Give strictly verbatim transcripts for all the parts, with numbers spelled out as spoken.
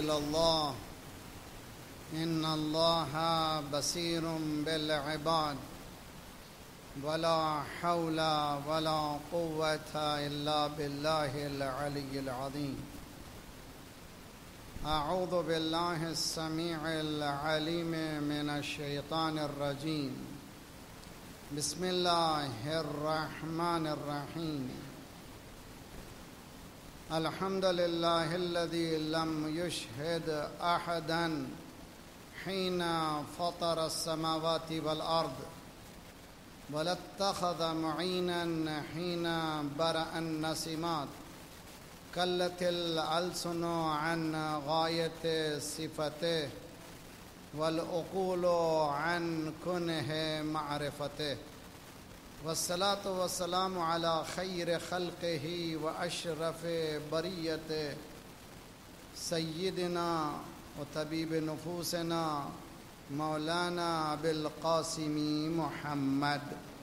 إلا الله إن الله بصير بالعباد ولا حول ولا قوة إلا بالله العلي العظيم. أعوذ بالله السميع العليم من الشيطان الرجيم. بسم الله الرحمن الرحيم. الحمد لله الذي لم يشهد أحدا حين فطر السماوات والأرض ولا اتخذ معينا حين برأ النسمات كلت الألسن عن غاية صفته والعقول عن كنه معرفته والصلاة والسلام على خير خلقه وأشرف بريته سيدنا وطبيب نفوسنا مولانا أبي القاسم محمد.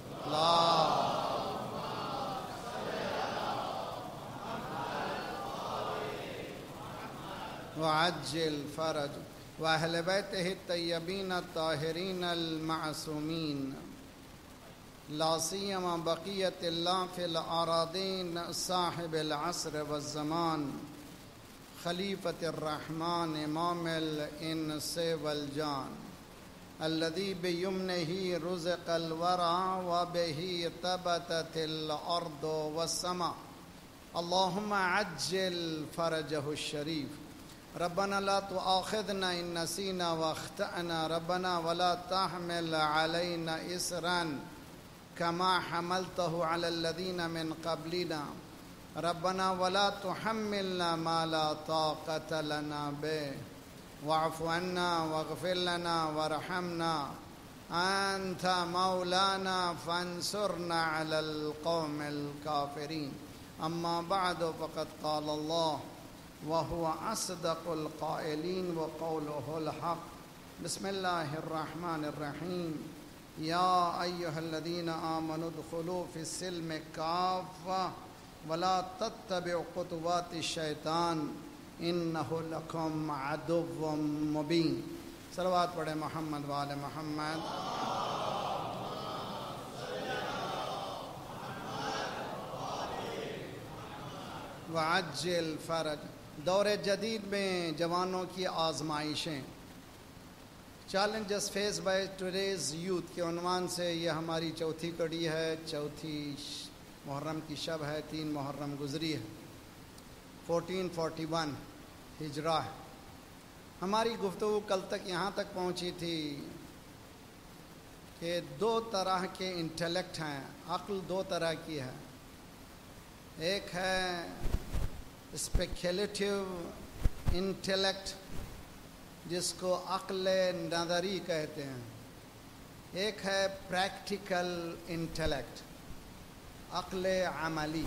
اللهم صل على محمد وعجل فرج وأهل بيته الطيبين الطاهرين المعصومين لا سيما بقية الله في الأراضين صاحب العصر والزمان خليفة الرحمن إمام الإنس والجان الذي بيمنه رزق الورى وبه ثبتت الأرض والسماء. اللهم عجل فرجه الشريف. ربنا لا تؤاخذنا إن نسينا واخطأنا ربنا ولا تحمل علينا إصرا كما حملته على الذين من قبلنا ربنا ولا تحملنا ما لا طاقة لنا به واعف عنا واغفر لنا وارحمنا أنت مولانا فانصرنا على القوم الكافرين. أما بعد فقد قال الله وهو أصدق القائلين وقوله الحق. بسم الله الرحمن الرحيم. يا أيها الذين آمنوا ادخلوا في السلم كافة ولا تتبعوا خطوات الشيطان إنه لكم عدو مبين. صلوات پڑھیں محمد وآل محمد. وعجل فرج. دور جدید میں جوانوں کی آزمائشیں challenges face by today's youth کے عنوان سے یہ ہماری چوتھی کڑی ہے. چوتھی محرم کی شب ہے. تین محرم گزری ہے. فورٹین فورٹی ون ہجرہ ہے. ہماری گفتگو کل تک یہاں تک پہنچی تھی کہ دو طرح کے انٹلیکٹ ہیں. عقل دو طرح کی ہے. ایک ہے اسپیکولیٹو انٹلیکٹ جس کو عقل نظری کہتے ہیں. ایک ہے پریکٹیکل انٹلیکٹ عقل عملی.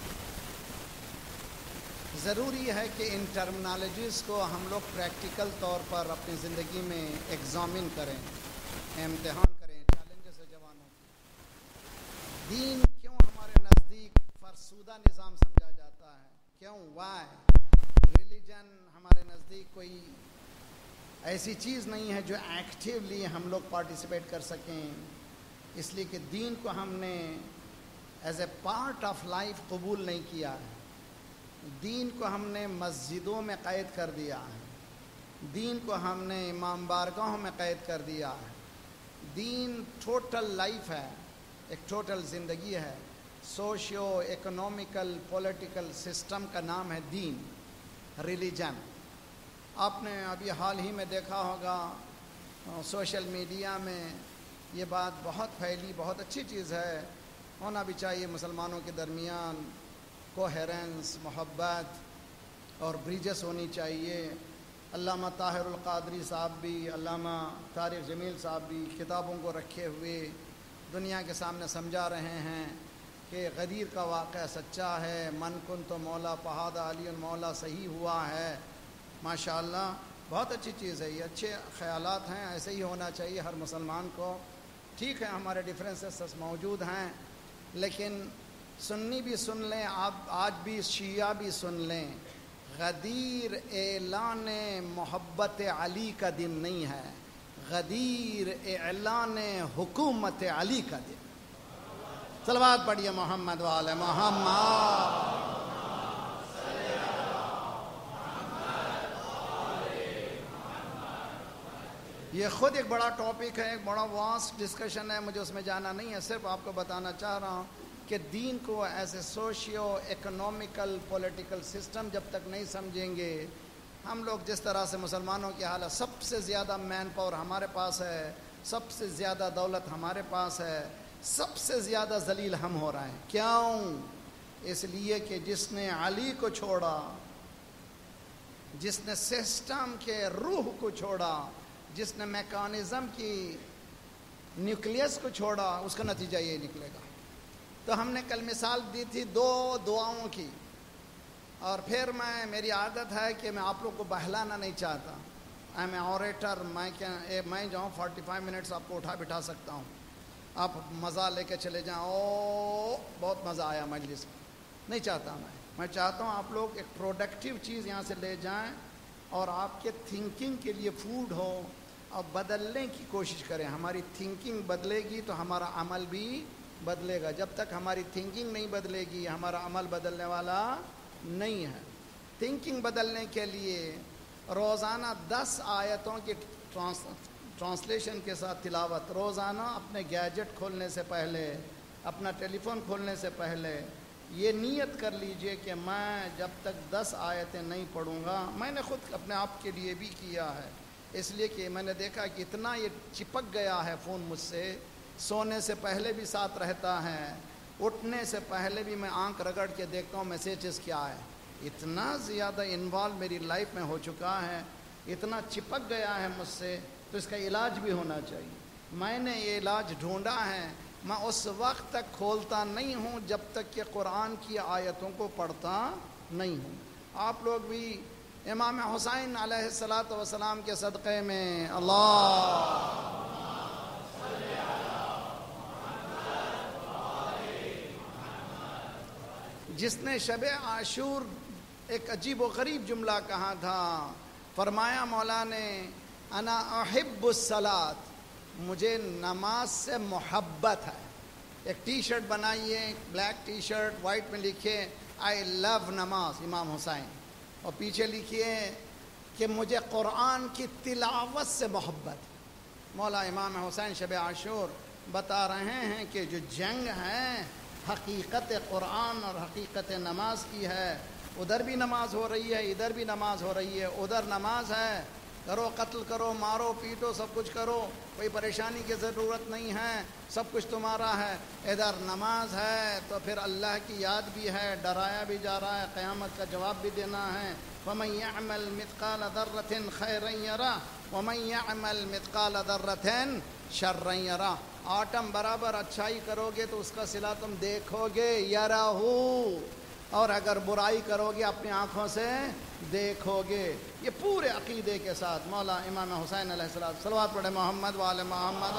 ضروری ہے کہ ان ٹرمنالوجیز کو ہم لوگ پریکٹیکل طور پر اپنی زندگی میں ایگزامن کریں, امتحان کریں. چیلنجز ہے جوانوں. دین کیوں ہمارے نزدیک فرسودہ نظام سمجھا جاتا ہے؟ کیوں؟ وائی؟ ریلیجن ہمارے نزدیک کوئی ایسی چیز نہیں ہے جو ایکٹیولی ہم لوگ پارٹیسپیٹ کر سکیں. اس لیے کہ دین کو ہم نے as a part of life قبول نہیں کیا ہے. دین کو ہم نے مسجدوں میں قید کر دیا ہے. دین کو ہم نے امام بارگاہوں میں قید کر دیا ہے. دین ٹوٹل لائف ہے, ایک ٹوٹل زندگی ہے. سوشیو اکنومیکل پولیٹیکل سسٹم کا نام ہے دین, ریلیجن. آپ نے ابھی حال ہی میں دیکھا ہوگا سوشل میڈیا میں یہ بات بہت پھیلی. بہت اچھی چیز ہے, ہونا بھی چاہیے. مسلمانوں کے درمیان کوہیرنس, محبت اور بریجز ہونی چاہیے. علامہ طاہر القادری صاحب بھی, علامہ طارق جمیل صاحب بھی کتابوں کو رکھے ہوئے دنیا کے سامنے سمجھا رہے ہیں کہ غدیر کا واقعہ سچا ہے. من کن تو مولا پہاد علی مولا صحیح ہوا ہے. ماشاءاللہ بہت اچھی چیز ہے. یہ اچھے خیالات ہیں, ایسے ہی ہونا چاہیے ہر مسلمان کو. ٹھیک ہے ہمارے ڈفرینسز موجود ہیں, لیکن سنی بھی سن لیں, آپ آج بھی شیعہ بھی سن لیں, غدیر اعلان محبت علی کا دن نہیں ہے، غدیر اعلان حکومت علی کا دن۔ صلوات پڑھیے محمد والے محمد۔ یہ خود ایک بڑا ٹاپک ہے، ایک بڑا واسٹ ڈسکشن ہے، مجھے اس میں جانا نہیں ہے، صرف آپ کو بتانا چاہ رہا ہوں کہ دین کو as a socio economical political system جب تک نہیں سمجھیں گے، ہم لوگ جس طرح سے مسلمانوں کی حالت، سب سے زیادہ مین پاور ہمارے پاس ہے، سب سے زیادہ دولت ہمارے پاس ہے، سب سے زیادہ ذلیل ہم ہو رہے ہیں۔ کیوں؟ اس لیے کہ جس نے علی کو چھوڑا، جس نے سسٹم کے روح کو چھوڑا، جس نے میکانزم کی نیوکلیس کو چھوڑا، اس کا نتیجہ یہ نکلے گا۔ تو ہم نے کل مثال دی تھی دو دعاؤں کی، اور پھر میں میری عادت ہے کہ میں آپ لوگ کو بہلانا نہیں چاہتا، آئی ایم اے اوریٹر، میں کیا میں جاؤں فورٹی فائیو منٹس آپ کو اٹھا بٹھا سکتا ہوں، آپ مزہ لے کے چلے جائیں، او بہت مزہ آیا مجلس میں، نہیں چاہتا میں میں چاہتا ہوں آپ لوگ ایک پروڈکٹیو چیز یہاں سے لے جائیں اور آپ کے تھنکنگ کے لیے فوڈ ہو، اور بدلنے کی کوشش کریں۔ ہماری تھنکنگ بدلے گی تو ہمارا عمل بھی بدلے گا، جب تک ہماری تھنکنگ نہیں بدلے گی ہمارا عمل بدلنے والا نہیں ہے۔ تھنکنگ بدلنے کے لیے روزانہ دس آیتوں کی ٹرانس ٹرانسلیشن کے ساتھ تلاوت، روزانہ اپنے گیجٹ کھولنے سے پہلے، اپنا ٹیلی فون کھولنے سے پہلے یہ نیت کر لیجئے کہ میں جب تک دس آیتیں نہیں پڑھوں گا، میں نے خود اپنے آپ کے لیے بھی کیا ہے، اس لیے کہ میں نے دیکھا کہ اتنا یہ چپک گیا ہے فون مجھ سے، سونے سے پہلے بھی ساتھ رہتا ہے، اٹھنے سے پہلے بھی میں آنکھ رگڑ کے دیکھتا ہوں میسیجز کیا ہے، اتنا زیادہ انوالو میری لائف میں ہو چکا ہے، اتنا چپک گیا ہے مجھ سے، تو اس کا علاج بھی ہونا چاہیے۔ میں نے یہ علاج ڈھونڈا ہے، میں اس وقت تک کھولتا نہیں ہوں جب تک کہ قرآن کی آیتوں کو پڑھتا نہیں ہوں۔ آپ لوگ بھی امام حسین علیہ الصلاۃ والسلام کے صدقے میں اللہ جس نے شب عاشور ایک عجیب و غریب جملہ کہا تھا، فرمایا مولا نے انا احب الصلاۃ، مجھے نماز سے محبت ہے۔ ایک ٹی شرٹ بنائیے، بلیک ٹی شرٹ، وائٹ میں لکھیے آئی لو نماز امام حسین، اور پیچھے لکھیے کہ مجھے قرآن کی تلاوت سے محبت۔ مولا امام حسین شب عاشور بتا رہے ہیں کہ جو جنگ ہے حقیقت قرآن اور حقیقت نماز کی ہے، ادھر بھی نماز ہو رہی ہے، ادھر بھی نماز ہو رہی ہے، ادھر نماز ہے، کرو قتل کرو، مارو پیٹو، سب کچھ کرو، کوئی پریشانی کی ضرورت نہیں ہے، سب کچھ تمہارا ہے، ادھر نماز ہے تو پھر اللہ کی یاد بھی ہے، ڈرایا بھی جا رہا ہے، قیامت کا جواب بھی دینا ہے۔ وَمَن يَعْمَلْ مِثْقَالَ ذَرَّةٍ خَيْرًا يَرَهُ وَمَن يَعْمَلْ مِثْقَالَ ذَرَّةٍ شَرًّا يَرَهُ۔ آٹم برابر اچھائی کرو گے تو اس کا صلہ تم دیکھو گے، یَرَهُ، اور اگر برائی کرو گے اپنی آنکھوں سے دیکھو گے۔ یہ پورے عقیدے کے ساتھ مولا امام حسین علیہ السلام، صلوات پڑھے محمد وآل محمد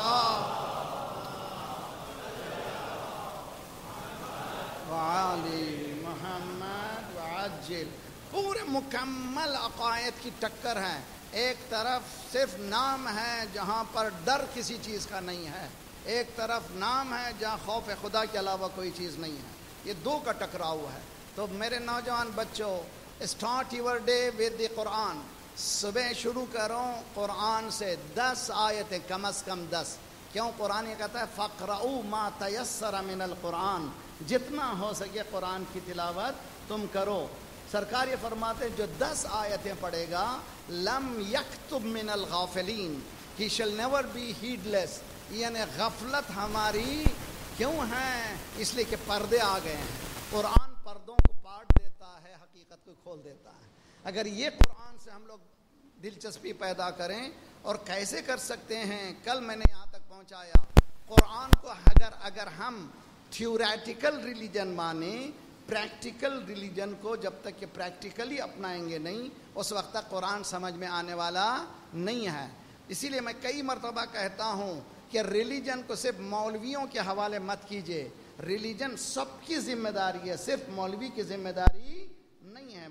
وآل محمد وعجل۔ پورے مکمل عقائد کی ٹکر ہے، ایک طرف صرف نام ہے جہاں پر ڈر کسی چیز کا نہیں ہے، ایک طرف نام ہے جہاں خوف خدا کے علاوہ کوئی چیز نہیں ہے، یہ دو کا ٹکراؤ ہے۔ تو میرے نوجوان بچوں، start your day with the قرآن، صبح شروع کرو قرآن سے، دس آیتیں کم از کم دس، کیوں قرآن یہ کہتا ہے فَقْرَؤُوا مَا تَيَسَّرَ مِنَ الْقُرْآنِ، جتنا ہو سکے قرآن کی تلاوت تم کرو۔ سرکار یہ فرماتے ہیں جو دس آیتیں پڑھے گا لم یکتب من الغافلین، ہی شل نیور بی ہیڈلیس، یعنی غفلت ہماری کیوں ہے؟ اس لیے کہ پردے آ گئے ہیں، قرآن پردوں کو پاٹ دیتا ہے، حقیقت کو کھول دیتا ہے۔ اگر یہ قرآن سے ہم لوگ دلچسپی پیدا کریں، اور کیسے کر سکتے ہیں، کل میں نے یہاں تک پہنچایا، قرآن کو اگر اگر ہم تھیوریٹیکل ریلیجن مانیں، پریکٹیکل ریلیجن کو جب تک کہ پریکٹیکلی اپنائیں گے نہیں، اس وقت تک قرآن سمجھ میں آنے والا نہیں ہے۔ اسی لیے میں کئی مرتبہ کہتا ہوں کہ ریلیجن کو صرف مولویوں کے حوالے مت کیجیے، ریلیجن سب کی ذمہ داری ہے، صرف مولوی کی ذمہ داری نہیں ہے۔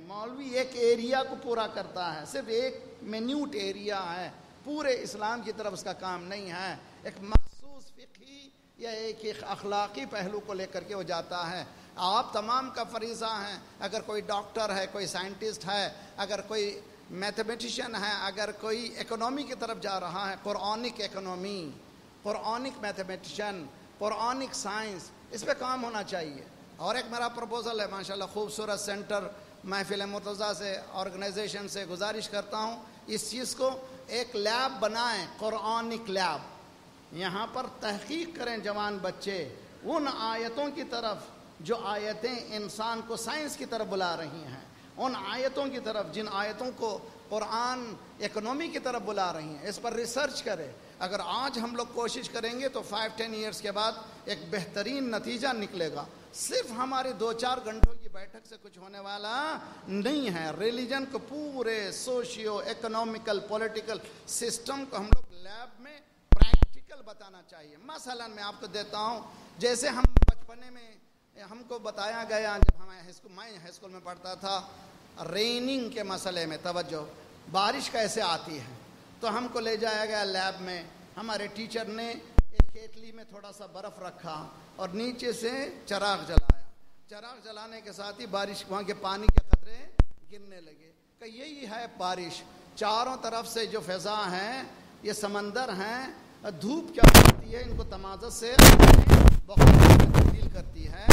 مولوی ایک ایریا کو پورا کرتا ہے، صرف ایک منیوٹ ایریا ہے، پورے اسلام کی طرف اس کا کام نہیں ہے، ایک مخصوص فقہی یا ایک ایک اخلاقی پہلو کو لے کر کے وہ جاتا ہے۔ آپ تمام کا فریضہ ہے، اگر کوئی ڈاکٹر ہے، کوئی سائنٹسٹ ہے، اگر کوئی میتھمیٹیشین ہے، اگر کوئی اکنومی کی طرف جا رہا ہے، Quranic economy, Quranic mathematician, Quranic science, اس پہ کام ہونا چاہیے۔ اور ایک میرا پروپوزل ہے، ماشاءاللہ خوبصورت سینٹر، محفل مرتضیٰ سے آرگنائزیشن سے گزارش کرتا ہوں اس چیز کو ایک لیب بنائیں، قرآنک لیب، یہاں پر تحقیق کریں جوان بچے ان آیتوں کی طرف جو آیتیں انسان کو سائنس کی طرف بلا رہی ہیں، ان آیتوں کی طرف جن آیتوں کو قرآن اکنومی کی طرف بلا رہی ہیں، اس پر ریسرچ کرے۔ اگر آج ہم لوگ کوشش کریں گے تو فائیو ٹین ایئرس کے بعد ایک بہترین نتیجہ نکلے گا۔ صرف ہمارے دو چار گھنٹوں کی بیٹھک سے کچھ ہونے والا نہیں ہے۔ ریلیجن کو پورے سوشیو اکنومیکل پولیٹیکل سسٹم کو ہم لوگ لیب میں پریکٹیکل بتانا چاہیے۔ مثلا میں آپ کو دیتا ہوں، جیسے ہم بچپنے میں ہم کو بتایا گیا، جب ہمیں ہائی اسکول میں ہائی اسکول میں پڑھتا تھا، ریننگ کے مسئلے میں توجہ، بارش کیسے آتی ہے، تو ہم کو لے جایا گیا لیب میں۔ ہمارے ٹیچر نے ایک کیتلی میں تھوڑا سا برف رکھا اور نیچے سے چراغ جلایا، چراغ جلانے کے ساتھ ہی بارش، وہاں کے پانی کے قطرے گرنے لگے کہ یہی ہے بارش۔ چاروں طرف سے جو فضا ہیں، یہ سمندر ہیں، دھوپ کیا کرتی ہے، ان کو تمازت سے بخار میں تبدیل کرتی ہے،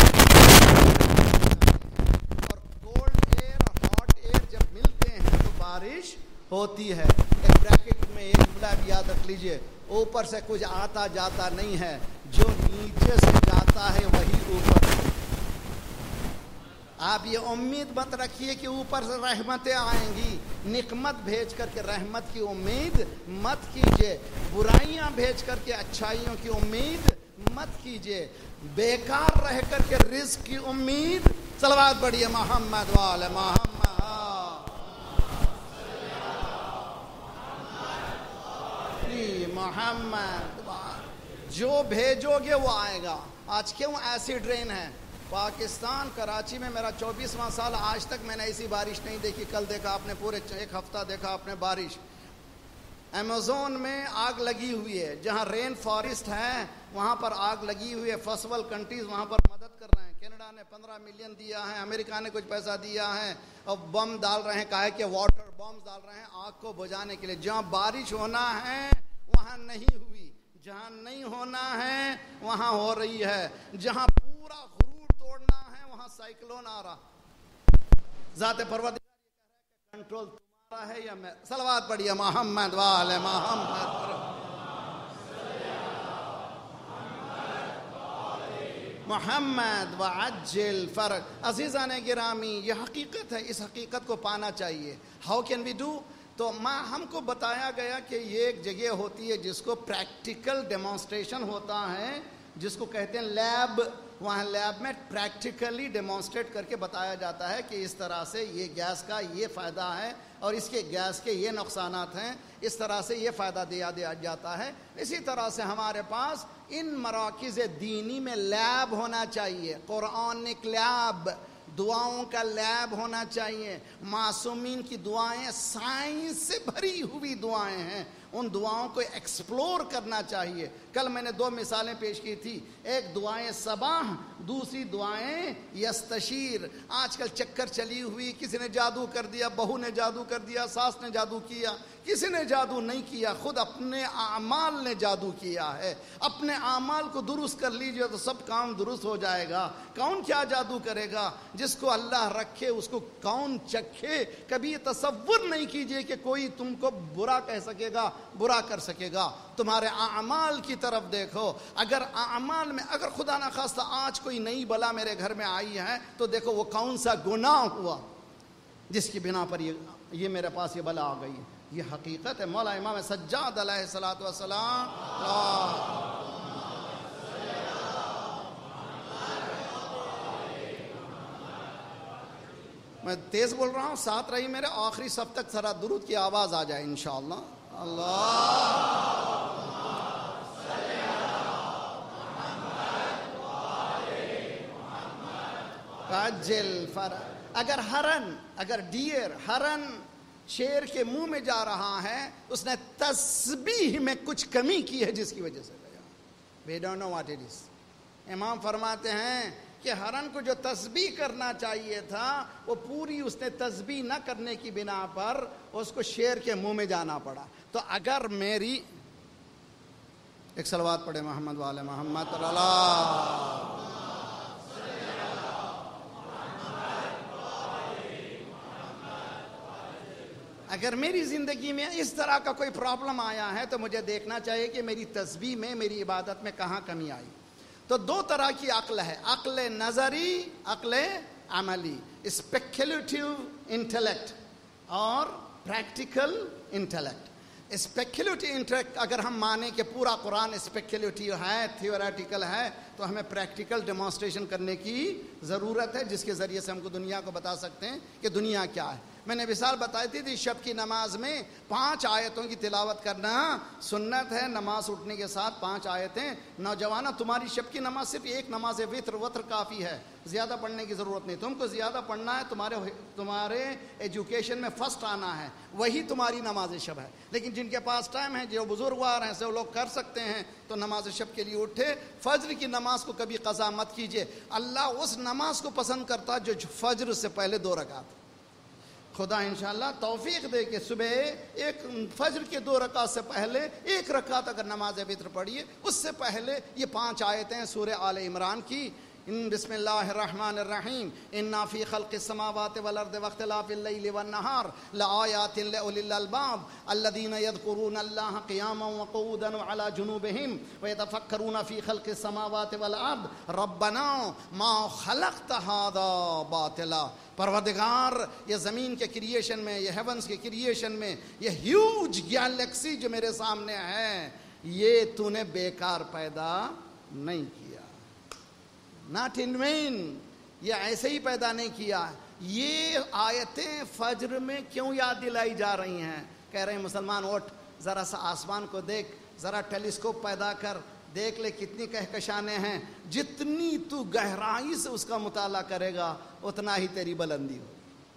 اور کولڈ ایئر اور ہاٹ ایئر جب ملتے ہیں تو بارش ہوتی ہے۔ ایک بریکٹ میں ایک جملہ بھی یاد رکھ لیجئے، اوپر سے کچھ آتا جاتا نہیں ہے، جو نیچے سے جاتا ہے وہی اوپر سے۔ آپ یہ امید مت رکھیے کہ اوپر سے رحمتیں آئیں گی، نقمت بھیج کر کے رحمت کی امید مت کیجئے، برائیاں بھیج کر کے اچھائیوں کی امید مت کیجئے، بیکار رہ کر کے رزق کی امید۔ صلوات بڑھیے محمد وآل محمد۔ محمد جو بھیجو گے وہ آئے گا۔ آج کیوں ایسڈ رین ہے پاکستان کراچی میں؟ میرا چوبیسواں سال، آج تک میں نے ایسی بارش نہیں دیکھی۔ کل دیکھا آپ نے، پورے ایک ہفتہ دیکھا آپ نے بارش۔ ایمیزون میں آگ لگی ہوئی ہے، جہاں رین فارسٹ ہے وہاں پر آگ لگی ہوئی ہے۔ فرسٹ ورلڈ کنٹریز وہاں پر مدد کر رہے ہیں۔ کینیڈا نے پندرہ ملین دیا ہے، امریکہ نے کچھ پیسہ دیا ہے، اور بم ڈال رہے ہیں، کہا ہے کہ واٹر بمز ڈال رہے ہیں آگ کو بجھانے کے لیے۔ جہاں بارش ہونا ہے وہاں نہیں ہوئی، جہاں نہیں ہونا ہے وہاں ہو رہی ہے، جہاں پورا غرور توڑنا ہے وہاں سائیکلون آ رہا۔ ذات پروردگار یہ کہہ رہا ہے کہ کنٹرول تمہارا ہے یا میں؟ صلوات پڑھیے محمد وآل محمد۔ محمد وعجل فرج۔ عزیزان گرامی، یہ حقیقت ہے، اس حقیقت کو پانا چاہیے۔ How can we do? تو ماں ہم کو بتایا گیا کہ یہ ایک جگہ ہوتی ہے جس کو پریکٹیکل ڈیمانسٹریشن ہوتا ہے، جس کو کہتے ہیں لیب۔ وہاں لیب میں پریکٹیکلی ڈیمانسٹریٹ کر کے بتایا جاتا ہے کہ اس طرح سے یہ گیس کا یہ فائدہ ہے اور اس کے گیس کے یہ نقصانات ہیں، اس طرح سے یہ فائدہ دیا دیا جاتا ہے۔ اسی طرح سے ہمارے پاس ان مراکز دینی میں لیب ہونا چاہیے، قرآنک لیب، دعاؤں کا لیب ہونا چاہیے۔ معصومین کی دعائیں سائنس سے بھری ہوئی دعائیں ہیں، ان دعاؤں کو ایکسپلور کرنا چاہیے۔ کل میں نے دو مثالیں پیش کی تھی، ایک دعائیں صباح، دوسری دعائیں یستشیر۔ آج کل چکر چلی ہوئی، کسی نے جادو کر دیا، بہو نے جادو کر دیا، ساس نے جادو کیا، کسی نے جادو نہیں کیا، خود اپنے اعمال نے جادو کیا ہے۔ اپنے اعمال کو درست کر لیجئے تو سب کام درست ہو جائے گا۔ کون کیا جادو کرے گا؟ جس کو اللہ رکھے اس کو کون چکھے؟ کبھی یہ تصور نہیں کیجئے کہ کوئی تم کو برا کہہ سکے گا، برا کر سکے گا۔ تمہارے اعمال کی طرف دیکھو۔ اگر اعمال میں، اگر خدا نہ خواستہ آج کوئی نئی بلا میرے گھر میں آئی ہے تو دیکھو وہ کون سا گناہ ہوا جس کی بنا پر یہ یہ میرے پاس یہ بلا آ گئی۔ یہ حقیقت ہے۔ مولا امام سجاد علیہ الصلوۃ والسلام، میں تیز بول رہا ہوں، ساتھ رہی میرے، آخری صف تک ذرا درود کی آواز آ جائے انشاءاللہ۔ اللہ عجل فرج۔ اگر ہرن اگر ڈیئر ہرن شیر کے منہ میں جا رہا ہے، اس نے تسبیح میں کچھ کمی کی ہے جس کی وجہ سے گیا. We don't know what it is. امام فرماتے ہیں کہ ہرن کو جو تسبیح کرنا چاہیے تھا وہ پوری اس نے تسبیح نہ کرنے کی بنا پر اس کو شیر کے منہ میں جانا پڑا. تو اگر میری ایک صلوات پڑھے محمد والے محمد اللہ. اگر میری زندگی میں اس طرح کا کوئی پرابلم آیا ہے تو مجھے دیکھنا چاہیے کہ میری تسبیح میں میری عبادت میں کہاں کمی آئی. تو دو طرح کی عقل ہے، عقل نظری، عقل عملی، اسپیکولیٹو انٹلیکٹ اور پریکٹیکل انٹلیکٹ. اسپیکولیٹو انٹلیکٹ اگر ہم مانیں کہ پورا قرآن اسپیکولیٹو ہے، تھیوریٹیکل ہے، تو ہمیں پریکٹیکل ڈیمانسٹریشن کرنے کی ضرورت ہے جس کے ذریعے سے ہم کو دنیا کو بتا سکتے ہیں کہ دنیا کیا ہے. میں نے مثال بتائی تھی تھی شب کی نماز میں پانچ آیتوں کی تلاوت کرنا سنت ہے. نماز اٹھنے کے ساتھ پانچ آیتیں. نوجوانہ تمہاری شب کی نماز صرف ایک نماز وتر وتر کافی ہے، زیادہ پڑھنے کی ضرورت نہیں. تم کو زیادہ پڑھنا ہے، تمہارے تمہارے ایجوکیشن میں فرسٹ آنا ہے، وہی تمہاری نماز شب ہے. لیکن جن کے پاس ٹائم ہے، جو بزرگوار ہیں، سے وہ لوگ کر سکتے ہیں تو نماز شب کے لیے اٹھے. فجر کی نماز کو کبھی قضا مت کیجیے. اللہ اس نماز کو پسند کرتا جو فجر سے پہلے دو رکعت. خدا انشاءاللہ توفیق دے کہ صبح ایک فجر کے دو رکعت سے پہلے ایک رکعت اگر نماز وتر پڑھیے. اس سے پہلے یہ پانچ آیتیں سورہ آل عمران کی. ان بسم اللہ الرحمن الرحیم انا فی خلق السماوات والارض واختلاف اللیل والنہار لآیات لأولی الالباب الذین یذکرون اللہ قیاما وقعودا وعلی جنوبہم ویتفکرون فی خلق السماوات والارض ربنا ما خلقت ھذا باطلا. پروردگار یہ زمین کے کریشن میں، یہ ہیونز کے کریشن میں، یہ ہیوج گیلیکسی جو میرے سامنے ہے، یہ تو نے بیکار پیدا نہیں کیا. ناٹ ان وین، یہ ایسے ہی پیدا نہیں کیا. یہ آیتیں فجر میں کیوں یاد دلائی جا رہی ہیں؟ کہہ رہے ہیں مسلمان اٹھ، ذرا سا آسمان کو دیکھ، ذرا ٹیلیسکوپ پیدا کر، دیکھ لے کتنی کہکشانیں ہیں. جتنی تو گہرائی سے اس کا مطالعہ کرے گا اتنا ہی تیری بلندی ہو.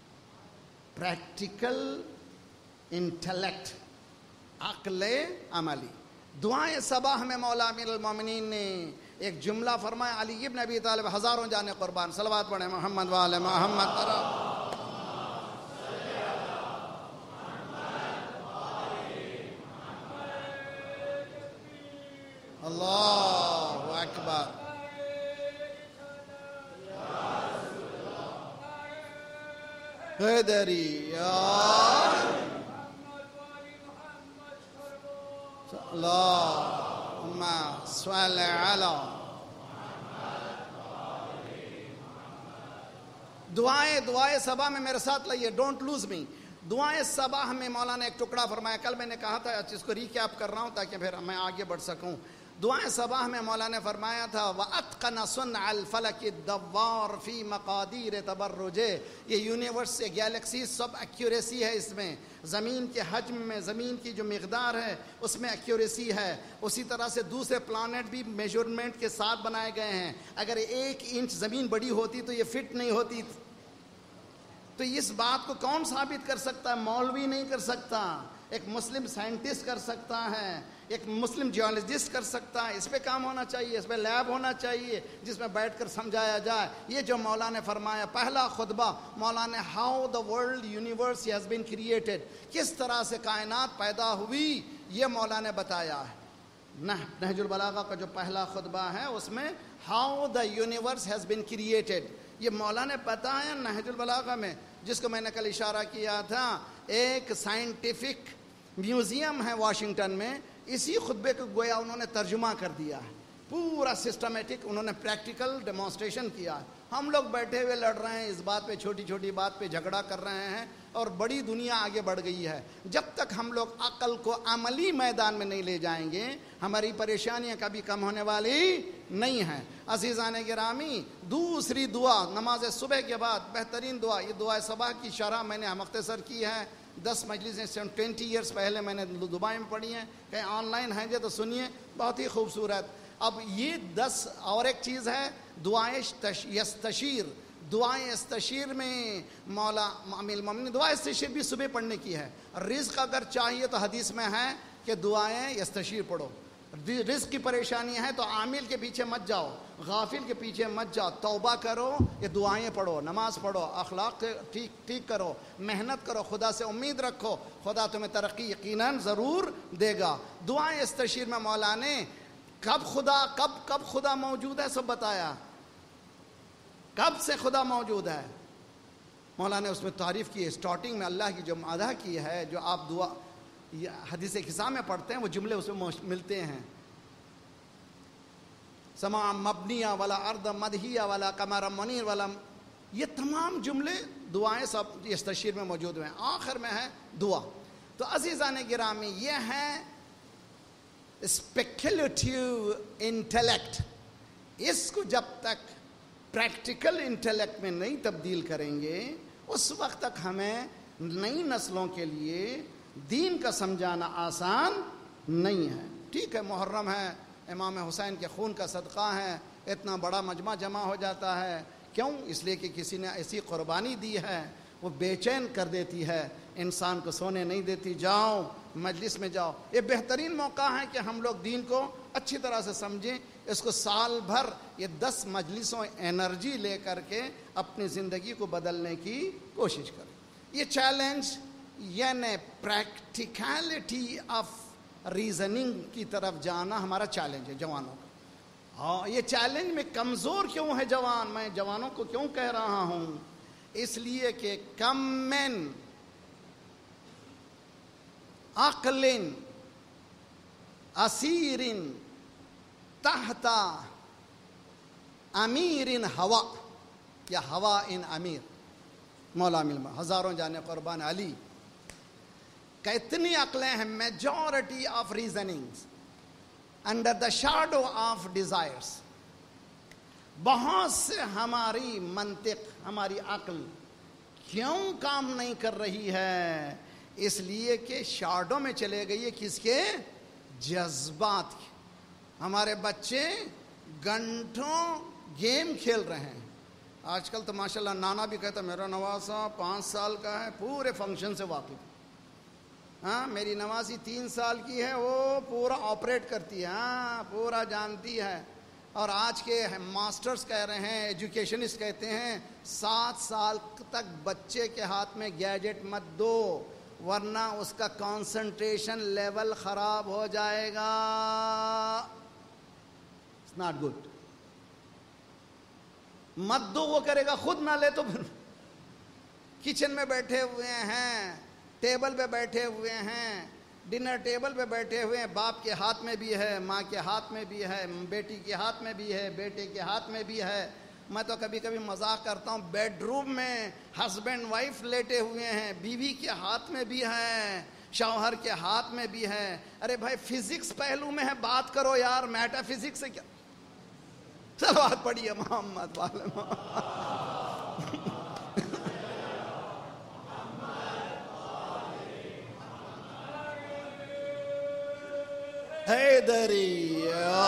پریکٹیکل انٹلیکٹ، عقل عملی. دعائیں صباح میں مولا امیر المومنین نے ایک جملہ فرمایا، علی ابن ابی طالب ہزاروں جانے قربان. صلوات پڑھیں محمد والے محمد. اللہ اکبر. حیدری اللہم صل علی. دعائیں دعائیں صباح میں میرے ساتھ لائیے، ڈونٹ لوز می. دعائیں صباح میں مولانا ایک ٹکڑا فرمایا. کل میں نے کہا تھا اس کو ریکیپ کر رہا ہوں تاکہ پھر میں آگے بڑھ سکوں. دعائیں صباح میں مولانا نے فرمایا تھا وَأَتْقَنَ صُنْعَ الْفَلَكِ الدَّوَّارِ فِي مَقَادِيرِ تَبَرُّجِ. یہ یونیورس سے گیلیکسی سب ایکیوریسی ہے اس میں. زمین کے حجم میں، زمین کی جو مقدار ہے اس میں ایکیوریسی ہے. اسی طرح سے دوسرے پلانٹ بھی میجرمنٹ کے ساتھ بنائے گئے ہیں. اگر ایک انچ زمین بڑی ہوتی تو یہ فٹ نہیں ہوتی. تو اس بات کو کون ثابت کر سکتا ہے؟ مولوی نہیں کر سکتا، ایک مسلم سائنٹسٹ کر سکتا ہے، ایک مسلم جیولوجسٹ کر سکتا ہے. اس پہ کام ہونا چاہیے، اس پہ لیب ہونا چاہیے جس میں بیٹھ کر سمجھایا جائے. یہ جو مولا نے فرمایا پہلا خطبہ مولا نے how the world universe has been created, کس طرح سے کائنات پیدا ہوئی یہ مولا نے بتایا ہے. نہج البلاغہ کا جو پہلا خطبہ ہے اس میں how the universe has been created یہ مولا نے بتایا نہج البلاغہ میں، جس کو میں نے کل اشارہ کیا تھا. ایک سائنٹیفک میوزیم ہے واشنگٹن میں، اسی خطبے کو گویا انہوں نے ترجمہ کر دیا ہے. پورا سسٹمیٹک انہوں نے پریکٹیکل ڈیمانسٹریشن کیا ہے. ہم لوگ بیٹھے ہوئے لڑ رہے ہیں اس بات پہ، چھوٹی چھوٹی بات پہ جھگڑا کر رہے ہیں، اور بڑی دنیا آگے بڑھ گئی ہے. جب تک ہم لوگ عقل کو عملی میدان میں نہیں لے جائیں گے ہماری پریشانیاں کبھی کم ہونے والی نہیں ہیں. عزیزان گرامی، دوسری دعا نماز صبح کے بعد بہترین دعا، یہ دعا صبح کی شرح میں نے مختصر کی ہے. دس مجلسیں ٹوینٹی ایئرس پہلے میں نے دبئی میں پڑھی ہیں، کہیں آن لائن ہیں جو تو سنیے، بہت ہی خوبصورت. اب یہ دس اور ایک چیز ہے دعائیں یستشیر، دعائیں استشیر میں مولا امیر المومنین دعا استشیر بھی صبح پڑھنے کی ہے. رزق اگر چاہیے تو حدیث میں ہے کہ دعائیں استشیر پڑھو. رزق کی پریشانی ہے تو عامل کے پیچھے مت جاؤ, غافل کے پیچھے مت جاؤ, توبہ کرو, یہ دعائیں پڑھو, نماز پڑھو, اخلاق ٹھیک ٹھیک کرو, محنت کرو, خدا سے امید رکھو, خدا تمہیں ترقی یقیناً ضرور دے گا. دعائیں استشیر میں مولا نے کب خدا کب کب خدا موجود ہے سب بتایا, کب سے خدا موجود ہے. مولا نے اس میں تعریف کی ہے اسٹارٹنگ میں, اللہ کی جو مدح کی ہے, جو آپ دعا حدیث خزاں میں پڑھتے ہیں وہ جملے اس میں ملتے ہیں. سما مبنیہ والا ارض مدحیہ والا قمر منیر والا, یہ تمام جملے دعائیں سب استشیر میں موجود ہیں. آخر میں ہے دعا. تو عزیزان گرامی یہ ہے اسپیکولیٹیو انٹلیکٹ. اس کو جب تک پریکٹیکل انٹلیکٹ میں نہیں تبدیل کریں گے اس وقت تک ہمیں نئی نسلوں کے لیے دین کا سمجھانا آسان نہیں ہے. ٹھیک ہے, محرم ہے, امام حسین کے خون کا صدقہ ہے, اتنا بڑا مجمع جمع ہو جاتا ہے. کیوں؟ اس لیے کہ کسی نے ایسی قربانی دی ہے, وہ بے چین کر دیتی ہے, انسان کو سونے نہیں دیتی. جاؤ مجلس میں جاؤ. یہ بہترین موقع ہے کہ ہم لوگ دین کو اچھی طرح سے سمجھیں. اس کو سال بھر یہ دس مجلسوں انرجی لے کر کے اپنی زندگی کو بدلنے کی کوشش کریں. یہ چیلنج یعنی پریکٹیکلٹی آف ریزننگ کی طرف جانا ہمارا چیلنج ہے جوانوں کا. ہاں, یہ چیلنج میں کمزور کیوں ہے جوان؟ میں جوانوں کو کیوں کہہ رہا ہوں؟ اس لیے کہ کم من عقل اسیر تحت امیر ہوا, یا ہوا ان امیر. مولا ملما ہزاروں جانے قربان علی. کتنی عقلیں ہیں؟ Majority of reasonings under the shadow of desires. بہت سے ہماری منطق, ہماری عقل کیوں کام نہیں کر رہی ہے؟ اس لیے کہ شیڈو میں چلے گئی ہے کس کے؟ جذبات کی. ہمارے بچے گھنٹوں گیم کھیل رہے ہیں. آج کل تو ماشاءاللہ نانا بھی کہتا میرا نواسا پانچ سال کا ہے, پورے فنکشن سے واقف. ہاں, میری نوازی تین سال کی ہے, وہ پورا آپریٹ کرتی ہے, ہاں پورا جانتی ہے. اور آج کے ماسٹرز کہہ رہے ہیں, ایجوکیشنسٹ کہتے ہیں سات سال تک بچے کے ہاتھ میں گیجٹ مت دو ورنہ اس کا کانسنٹریشن لیول خراب ہو جائے گا. It's not good. مت دو, وہ کرے گا, خود نہ لے تو پھر کچن میں بیٹھے ہوئے ہیں, ٹیبل پہ بیٹھے ہوئے ہیں, ڈنر ٹیبل پہ بیٹھے ہوئے ہیں, باپ کے ہاتھ میں بھی ہے, ماں کے ہاتھ میں بھی ہے, بیٹی کے ہاتھ میں بھی ہے, بیٹے کے ہاتھ میں بھی ہے. میں تو کبھی کبھی مذاق کرتا ہوں, بیڈ روم میں ہسبینڈ وائف لیٹے ہوئے ہیں, بیوی کے ہاتھ میں بھی ہے, شوہر کے ہاتھ میں بھی ہے. ارے بھائی فزکس پہلو میں ہے, بات کرو یار, میٹا فزکس سے کیا. صلوات پڑھیے محمد والے حیدری.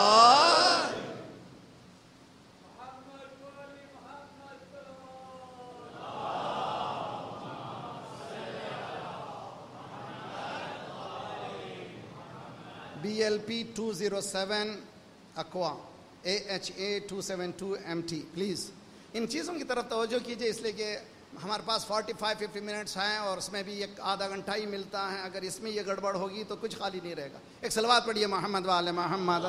B L P two zero seven aqua A H A two seven two M T. Please ان چیزوں کی طرف توجہ کیجیے, اس لیے کہ ہمارے پاس فورٹی فائیو ففٹی منٹس ہیں اور اس میں بھی ایک آدھا گھنٹہ ہی ملتا ہے. اگر اس میں یہ گڑبڑ ہوگی تو کچھ خالی نہیں رہے گا. ایک صلوات پڑھیے محمد والے محمد.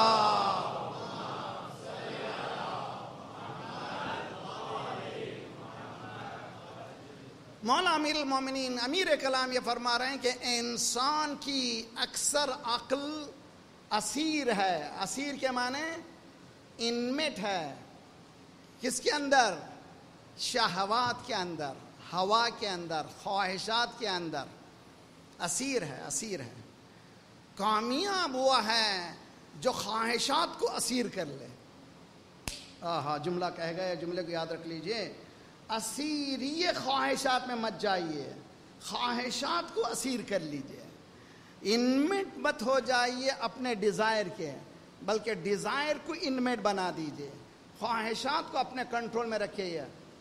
مولا امیر المومنین امیر کلام یہ فرما رہے ہیں کہ انسان کی اکثر عقل اسیر ہے. اسیر کے معنی انمٹ ہے. کس کے اندر؟ شہوات کے اندر, ہوا کے اندر, خواہشات کے اندر اسیر ہے. اسیر ہے. کامیاب وہ ہے جو خواہشات کو اسیر کر لے. آہا, جملہ کہہ گئے, جملے کو یاد رکھ لیجئے. اسیری خواہشات میں مت جائیے, خواہشات کو اسیر کر لیجئے. انمٹ مت ہو جائیے اپنے ڈیزائر کے, بلکہ ڈیزائر کو انمٹ بنا دیجئے. خواہشات کو اپنے کنٹرول میں رکھیے.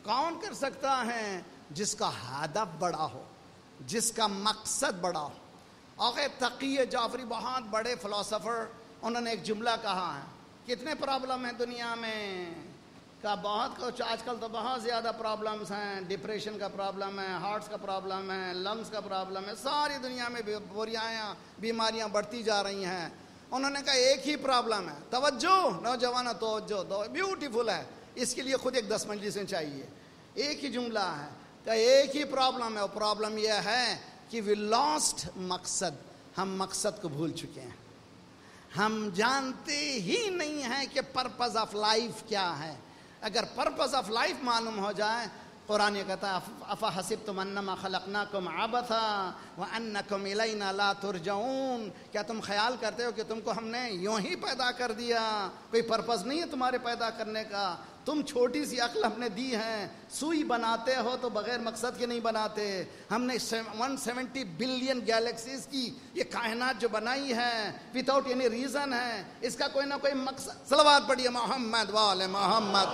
کون کر سکتا ہے؟ جس کا ہدف بڑا ہو، جس کا مقصد بڑا ہو. آخر تقی جعفری بہت بڑے فلاسفر، انہوں نے ایک جملہ کہا ہے، کتنے پرابلم ہیں دنیا میں کا بہت کچھ، آج کل تو بہت زیادہ پرابلمس ہیں، ڈپریشن کا پرابلم ہے، ہارٹس کا پرابلم ہے، لنگس کا پرابلم ہے، ساری دنیا میں بیماریاں بیماریاں بڑھتی جا رہی ہیں. انہوں نے کہا ایک ہی پرابلم ہے، توجہ نوجوانوں توجہ دو، بیوٹیفل ہے، اس کے لیے خود ایک دس مجلسیں چاہیے. ایک ہی جملہ ہے کہ ایک ہی پرابلم ہے، اور پرابلم یہ ہے کہ وی لاسٹ مقصد، ہم مقصد کو بھول چکے ہیں. ہم جانتے ہی نہیں ہیں کہ پرپز آف لائف کیا ہے. اگر پرپز آف لائف معلوم ہو جائے، قرآن کہتا ہے افحسبتم انما خلقناکم عبثا وانکم الینا لا ترجعون، کیا تم خیال کرتے ہو کہ تم کو ہم نے یوں ہی پیدا کر دیا، کوئی پرپز نہیں ہے تمہارے پیدا کرنے کا؟ تم چھوٹی سی عقل ہم نے دی ہے، سوئی بناتے ہو تو بغیر مقصد کے نہیں بناتے. ہم نے ون سیونٹی بلین گیلیکسیز کی یہ کائنات جو بنائی ہے وداؤٹ اینی ریزن ہے، اس کا کوئی نہ کوئی مقصد. صلوات پڑھیے محمد وآل محمد.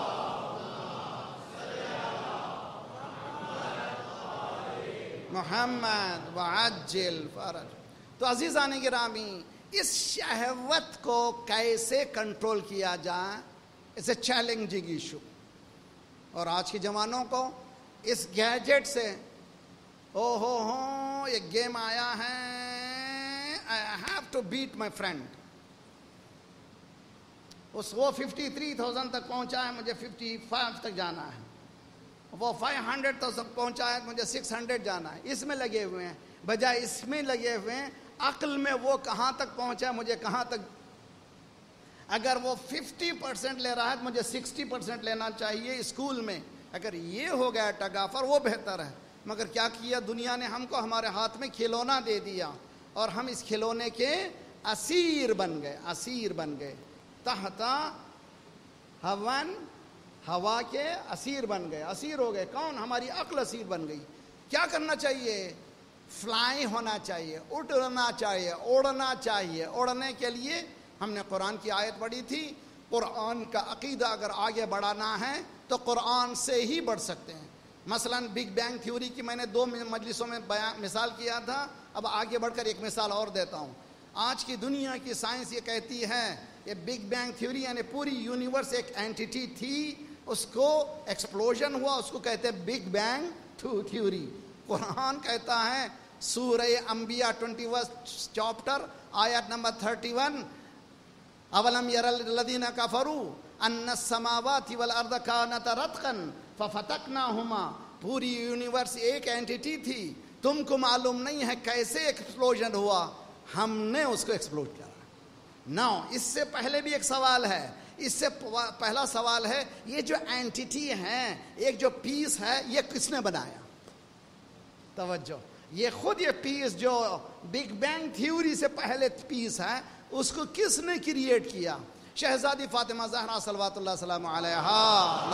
محمد وعجل فرج. تو عزیزان گرامی، اس شہوت کو کیسے کنٹرول کیا جائے، اس اے چیلنجنگ ایشو. اور آج کے جوانوں کو اس گیجٹ سے، او ہو ہو یہ گیم آیا ہے، I have to beat my friend. اس وہ ففٹی تھری تھاؤزینڈ تک پہنچا ہے، مجھے ففٹی فائیو تک جانا ہے. وہ فائیو ہنڈریڈ تک پہنچا ہے، مجھے سکس ہنڈریڈ جانا ہے. اس میں لگے ہوئے ہیں، بجائے اس میں لگے ہوئے ہیں عقل میں وہ کہاں تک پہنچا ہے، مجھے کہاں تک. اگر وہ ففٹی پرسینٹ لے رہا ہے تو مجھے سکسٹی پرسینٹ لینا چاہیے اسکول میں. اگر یہ ہو گیا ٹگافر، وہ بہتر ہے. مگر کیا کیا دنیا نے ہم کو، ہمارے ہاتھ میں کھلونا دے دیا، اور ہم اس کھلونے کے اسیر بن گئے، اسیر بن گئے. تحتا ہون، ہوا کے اسیر بن گئے، اسیر ہو گئے. کون؟ ہماری عقل اسیر بن گئی. کیا کرنا چاہیے؟ فلائی ہونا چاہیے، اڑنا چاہیے، اڑنا چاہیے. اڑنے کے لیے ہم نے قرآن کی آیت پڑھی تھی. قرآن کا عقیدہ اگر آگے بڑھانا ہے تو قرآن سے ہی بڑھ سکتے ہیں. مثلا بگ بینگ تھیوری کی میں نے دو مجلسوں میں بیان مثال کیا تھا، اب آگے بڑھ کر ایک مثال اور دیتا ہوں. آج کی دنیا کی سائنس یہ کہتی ہے یہ بگ بینگ تھیوری یعنی پوری یونیورس ایک اینٹیٹی تھی، اس کو ایکسپلوژن ہوا، اس کو کہتے ہیں بگ بینگ تھیوری. قرآن کہتا ہے سورہ انبیاء ٹوینٹی فسٹ چاپٹر آیت نمبر تھرٹی ون، اولم یر الذین کفروا ان السماوات والارض کانتا رتقا ففتقناہما. پوری یونیورس ایک اینٹیٹی تھی، تم کو معلوم نہیں ہے کیسے ایکسپلوژن ہوا، ہم نے اس کو ایکسپلوڈ کیا. نو اس سے پہلے بھی ایک سوال ہے. اس سے پہلا سوال ہے یہ جو اینٹیٹی ہے، ایک جو پیس ہے، یہ کس نے بنایا؟ توجہ، یہ خود یہ پیس جو بگ بینگ تھیوری سے پہلے پیس ہے، اس کو کس نے کریٹ کیا؟ شہزادی فاطمہ زہرا صلوات اللہ السلام علیہا.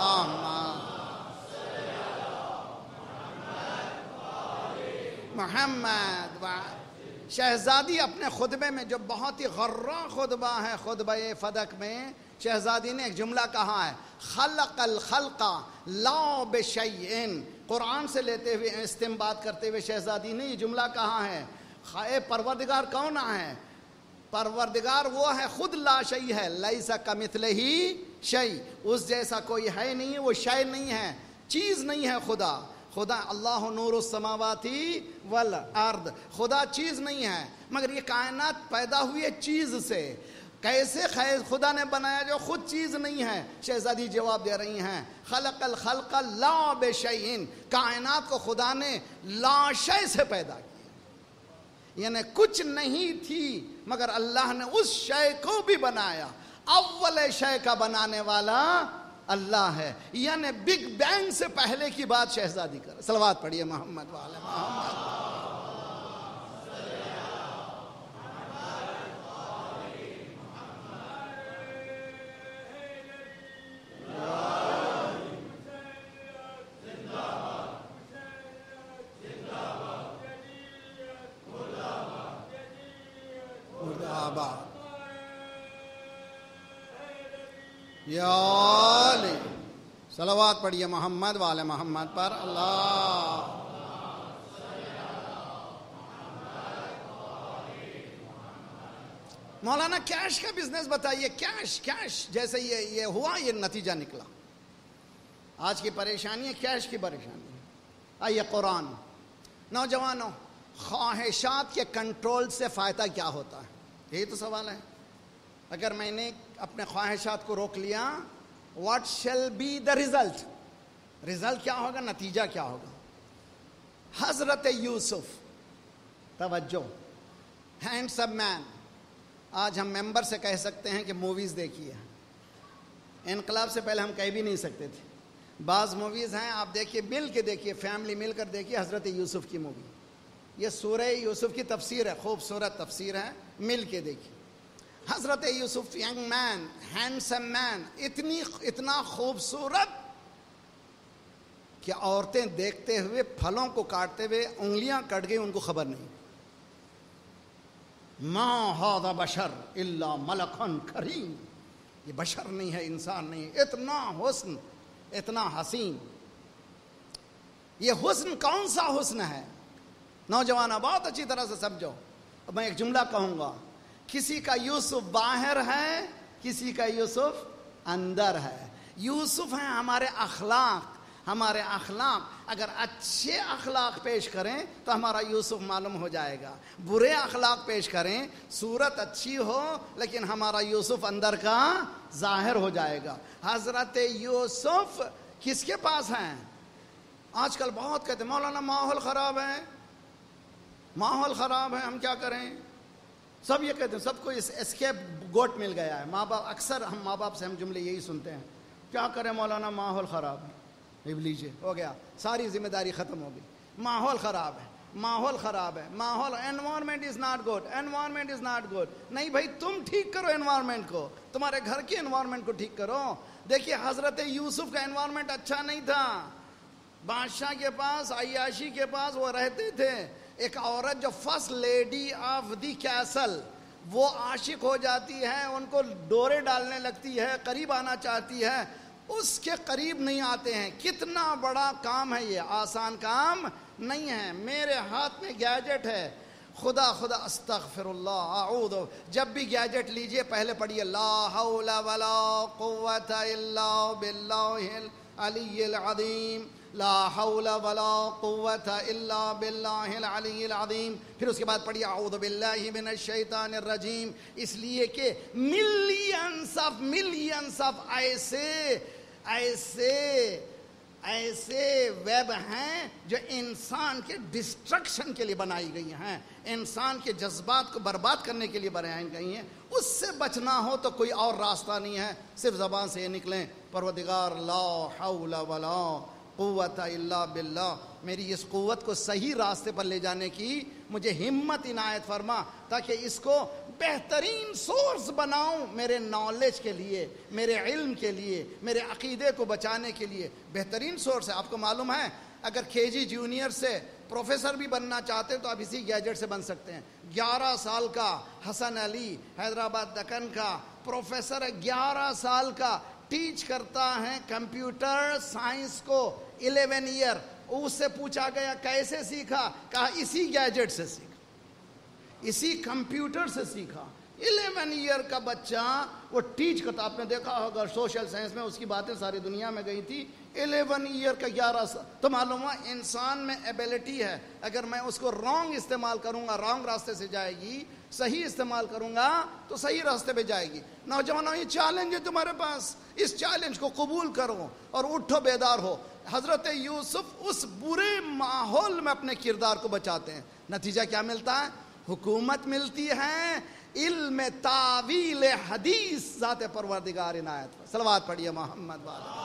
محمد. شہزادی اپنے خطبے میں جو بہت ہی غرہ خطبہ ہے، خطبہ فدق میں شہزادی نے ایک جملہ کہا ہے، خلق الخلق لا بشیء. قرآن سے لیتے ہوئے استنباط کرتے ہوئے شہزادی نے یہ جملہ کہا ہے. خائے پروردگار کون ہے؟ پروردگار وہ ہے خود لا شیء ہے، لیس کمثلہ شیء، اس جیسا کوئی ہے نہیں، وہ شیء نہیں ہے، چیز نہیں ہے. خدا خدا اللہ نور السماواتی والارض، خدا چیز نہیں ہے. مگر یہ کائنات پیدا ہوئی ہے چیز سے. کیسے خیر خدا نے بنایا جو خود چیز نہیں ہے؟ شہزادی جواب دے رہی ہیں خلق الخلق لا بشیء، کائنات کو خدا نے لا شیء سے پیدا کیا، یعنی کچھ نہیں تھی مگر اللہ نے اس شے کو بھی بنایا. اول شے کا بنانے والا اللہ ہے، یعنی بگ بینگ سے پہلے کی بات شہزادی کر. صلوات پڑھیے محمد وعلی محمد. یا علی صلوات پڑھیے محمد والے محمد پر. اللہ مولانا کیش کا بزنس بتائیے. کیش کیش جیسے یہ یہ ہوا یہ نتیجہ نکلا. آج کی پریشانی ہے کیش کی پریشانی. آئیے قرآن. نوجوانوں خواہشات کے کنٹرول سے فائدہ کیا ہوتا ہے؟ یہی تو سوال ہے. اگر میں نے اپنے خواہشات کو روک لیا what shall be the result? Result کیا ہوگا؟ نتیجہ کیا ہوگا؟ حضرت یوسف توجہ ہینڈسم مین. آج ہم ممبر سے کہہ سکتے ہیں کہ موویز دیکھیے. انقلاب سے پہلے ہم کہہ بھی نہیں سکتے تھے. بعض موویز ہیں آپ دیکھیے, مل کے دیکھیے, فیملی مل کر دیکھیے. حضرت یوسف کی مووی, یہ سورہ یوسف کی تفسیر ہے, خوبصورت تفسیر ہے, مل کے دیکھیے. حضرت یوسف ینگ مین, ہینڈسم مین, اتنی اتنا خوبصورت کہ عورتیں دیکھتے ہوئے پھلوں کو کاٹتے ہوئے انگلیاں کٹ گئی, ان کو خبر نہیں. ما ھذا بشر الا ملک کریم, یہ بشر نہیں ہے, انسان نہیں. اتنا حسن, اتنا حسین. یہ حسن کون سا حسن ہے؟ نوجوانہ بہت اچھی طرح سے سمجھو. اب میں ایک جملہ کہوں گا, کسی کا یوسف باہر ہے, کسی کا یوسف اندر ہے. یوسف ہیں ہمارے اخلاق. ہمارے اخلاق اگر اچھے اخلاق پیش کریں تو ہمارا یوسف معلوم ہو جائے گا. برے اخلاق پیش کریں, صورت اچھی ہو لیکن ہمارا یوسف اندر کا ظاہر ہو جائے گا. حضرت یوسف کس کے پاس ہیں؟ آج کل بہت کہتے ہیں مولانا ماحول خراب ہے, ماحول خراب ہے, ہم کیا کریں؟ سب یہ کہتے ہیں, سب کو اس اسکیپ گوٹ مل گیا ہے. ماں باپ اکثر ہم ماں باپ سے ہم جملے یہی سنتے ہیں, کیا کریں مولانا ماحول خراب ہے. لیجیے ہو گیا, ساری ذمہ داری ختم ہو گئی. ماحول خراب ہے, ماحول خراب ہے, ماحول environment is not good, environment is not good. نہیں بھائی, تم ٹھیک کرو انوائرمنٹ کو, تمہارے گھر کے انوائرمنٹ کو ٹھیک کرو. دیکھیے حضرت یوسف کا انوائرمنٹ اچھا نہیں تھا. بادشاہ کے پاس, عیاشی کے پاس وہ رہتے تھے. ایک عورت جو first lady of the castle, وہ عاشق ہو جاتی ہے, ان کو ڈورے ڈالنے لگتی ہے, قریب آنا چاہتی ہے, اس کے قریب نہیں آتے ہیں. کتنا بڑا کام ہے یہ, آسان کام نہیں ہے. میرے ہاتھ میں گیجٹ ہے, خدا خدا استغفر اللہ اعوذ. جب بھی گیجٹ لیجئے پہلے پڑھیے لا حول ولا قوت الا باللہ العلی العظیم, لا حول ولا قوت الا باللہ العلی العظیم. پھر اس کے بعد پڑھیے اعوذ باللہ من الشیطان الرجیم. اس لیے کہ ملینس آف ملینس آف ایسے ایسے ایسے ویب ہیں جو انسان کے ڈسٹرکشن کے لیے بنائی گئی ہیں, انسان کے جذبات کو برباد کرنے کے لیے بنائی گئی ہیں. اس سے بچنا ہو تو کوئی اور راستہ نہیں ہے, صرف زبان سے یہ نکلیں پروردگار لا حول ولا قوت الا باللہ. میری اس قوت کو صحیح راستے پر لے جانے کی مجھے ہمت عنایت فرما, تاکہ اس کو بہترین سورس بناؤں میرے نالج کے لیے, میرے علم کے لیے, میرے عقیدے کو بچانے کے لیے. بہترین سورس ہے. آپ کو معلوم ہے اگر کے جی جونیئر سے پروفیسر بھی بننا چاہتے ہیں تو آپ اسی گیجٹ سے بن سکتے ہیں. گیارہ سال کا حسن علی حیدرآباد دکن کا پروفیسر ہے, گیارہ سال کا ٹیچ کرتا ہے کمپیوٹر سائنس کو, الیون ایئر. اس سے پوچھا گیا کیسے سیکھا, کہا اسی گیجٹ سے سیکھا, اسی کمپیوٹر سے سیکھا. الیون ایئر کا بچہ وہ ٹیچ کرتا. آپ نے دیکھا ہوگا سوشل سائنس میں اس کی باتیں ساری دنیا میں گئی تھی. الیون ایئر کا گیارہ سال. تو معلوم ہوا انسان میں ایبیلٹی ہے, اگر میں اس کو رانگ استعمال کروں گا رانگ راستے سے جائے گی, صحیح استعمال کروں گا تو صحیح راستے پہ جائے گی. نوجوانوں یہ چیلنج ہے تمہارے پاس, اس چیلنج کو قبول کرو اور اٹھو بیدار ہو. حضرت یوسف اس برے ماحول میں اپنے کردار کو بچاتے ہیں. نتیجہ کیا ملتا ہے؟ حکومت ملتی ہے, علم تعویل حدیث ذات پروردگار عنایت پر. صلوات پڑھیے محمد والے.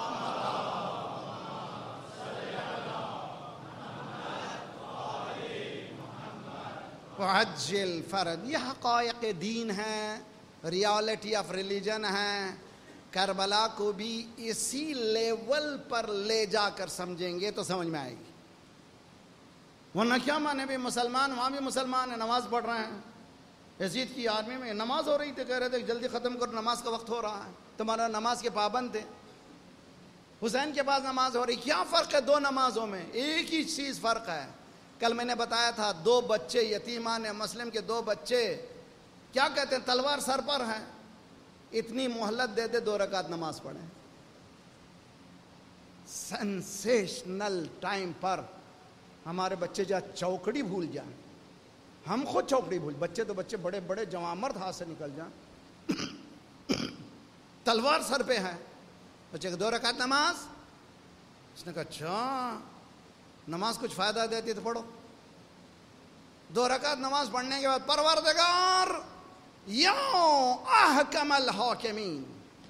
وعجل فرد. یہ حقائق دین ہیں, ریالٹی آف ریلیجن ہے. کربلا کو بھی اسی لیول پر لے جا کر سمجھیں گے تو سمجھ میں آئے گی. ورنہ کیا مانے بھی مسلمان, وہاں بھی مسلمان ہیں, نماز پڑھ رہے ہیں. یزید کی آرمی میں نماز ہو رہی تھی, کہہ رہے تھے جلدی ختم کرو, نماز کا وقت ہو رہا ہے. تمہارا نماز کے پابند تھے. حسین کے پاس نماز ہو رہی. کیا فرق ہے دو نمازوں میں؟ ایک ہی چیز فرق ہے. کل میں نے بتایا تھا دو بچے یتیمان مسلم کے دو بچے کیا کہتے ہیں تلوار سر پر ہے, اتنی مہلت دے دے دو رکعت نماز پڑھیں. سینسیشنل ٹائم پر ہمارے بچے جا چوکڑی بھول جائیں, ہم خود چوکڑی بھول, بچے تو بچے بڑے بڑے جوامرد ہاتھ سے نکل جائیں, تلوار سر پہ ہے, بچے کہ دو رکعت نماز. اس نے کہا اچھا نماز کچھ فائدہ دیتی تو پڑھو. دو رکعت نماز پڑھنے کے بعد پروردگار یا احکم الحاکمین,